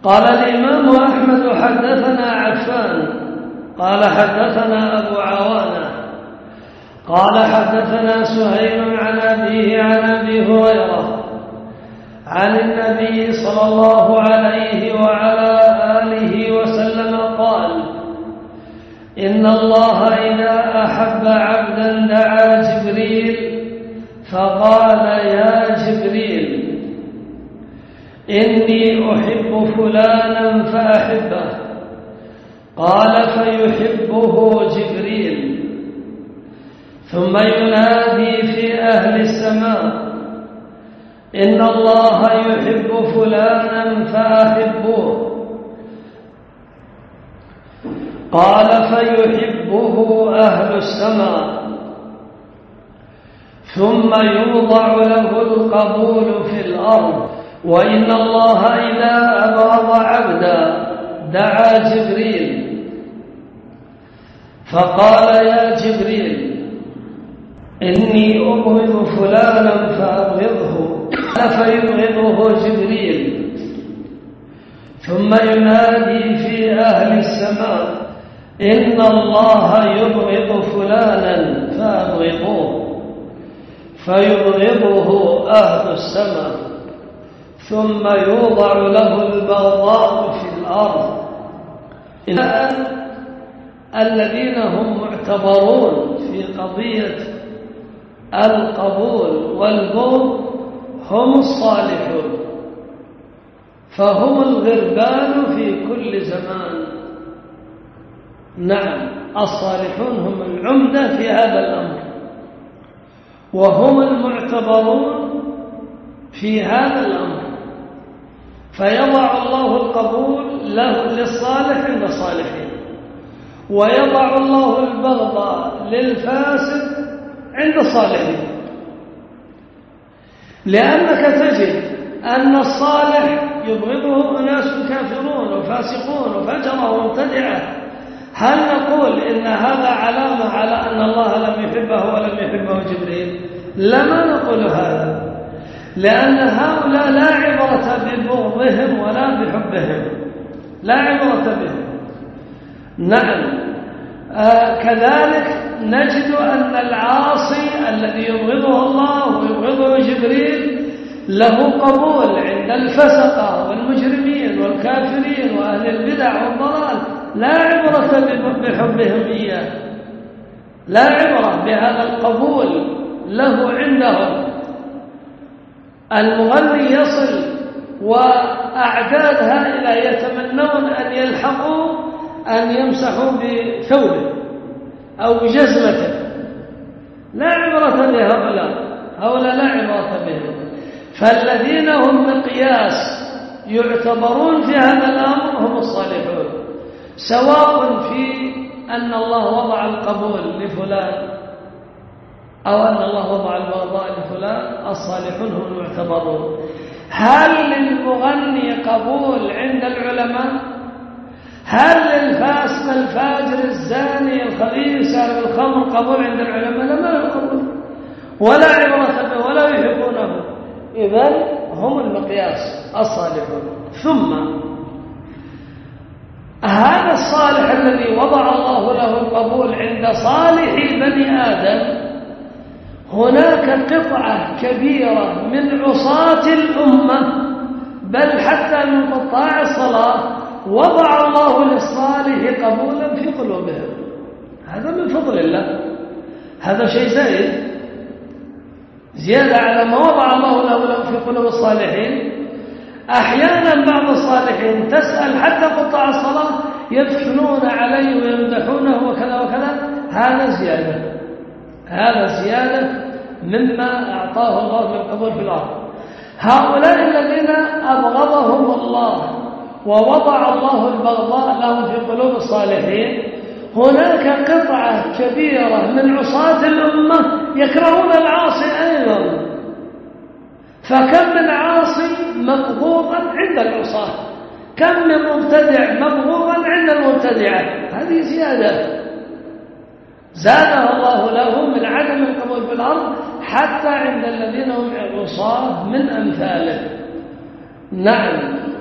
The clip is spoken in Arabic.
قال الإمام أحمد حدثنا عفان قال حدثنا أبو عوانة قال حدثنا سهيل عن أبيه عن أبي هريرة عن النبي صلى الله عليه وعلى آله وسلم قال: إن الله إذا أحب عبدا دعا جبريل فقال: يا جبريل إني أحب فلانا فأحبه. قال: فيحبه جبريل. ثم ينادي في أهل السماء: إن الله يحب فلانا فأحبوه. قال: فيحبه أهل السماء. ثم يوضع له القبول في الأرض. وإن الله إذا أبغض عبدا دعا جبريل فقال: يا جبريل إني أبغض فلانا فأبغضه. فيبغضه جبريل. ثم ينادي في أهل السماء: إن الله يبغض فلانا فأبغضوه. فيبغضه أهل السماء. ثم يوضع له البغضاء في الأرض. الآن الذين هم معتبرون في قضية القبول والبغض هم الصالحون، فهم الغربان في كل زمان. نعم، الصالحون هم العمدة في هذا الأمر، وهم المعتبرون في هذا الأمر. فيضع الله القبول للصالح عند الصالحين، ويضع الله البغض للفاسد عند الصالحين. لأنك تجد أن الصالح يبغضه أناس كافرون وفاسقون وفجرة ومبتدعة. هل نقول إن هذا علامة على أن الله لم يحبه ولم يحبه جبريل؟ لما نقول هذا، لأن هؤلاء لا عبرة ببغضهم ولا بحبهم، لا عبرة بهم. نعم، كذلك نجد أن العاصي الذي يبغضه الله ويبغضه جبريل له قبول عند الفسقة والمجرمين والكافرين وأهل البدع والضلال، لا عبرة بحبهم إياه، لا عبرة بهذا القبول له عندهم. المغني يصل وأعداد هائلة يتمنون أن يلحقوا أن يمسحوا بثوبه أو بجزمته. لا عبرة بهؤلاء، هؤلاء لا عبرة بهم. فالذين هم مقياس يعتبرون في هذا الأمر هم الصالحون، سواء في أن الله وضع القبول لفلان أو أن الله وضع البغضاء لفلان. الصالحون هم المعتبرون. هل للمغني قبول عند العلماء؟ هل للفاسق الفاجر الزاني الخبيث شارب الخمر قبول عند العلماء؟ لا، ما له قبول ولا عبرة به ولا يحبونه. إذن هم المقياس الصالحون. ثم هذا الصالح الذي وضع الله له القبول عند صالح بني آدم، هناك قطعة كبيرة من عصاة الأمة بل حتى من قطاع الصلاة وضع الله للصالح قبولا في قلوبهم. هذا من فضل الله، هذا شيء زائد زيادة على ما وضع الله له في قلوب الصالحين. أحيانا بعض الصالحين تسأل حتى قطاع الصلاة يدفنون عليه ويمدحونه وكذا وكذا. هذا زيادة، هذا زيادة مما أعطاه الله من قبول في الأرض. هؤلاء الذين أبغضهم الله ووضع الله البغضاء لهم في قلوب الصالحين، هناك قطعة كبيرة من عصاة الأمة يكرهون العاصي أيضا. فكم من عاصي مبغوضا عند العصاة، كم من مبتدع مبغوضا عند المبتدعة. هذه زيادة زادها الله له من عدم القبول في الأرض حتى عند الذين هم عصاة من أمثاله. نعم،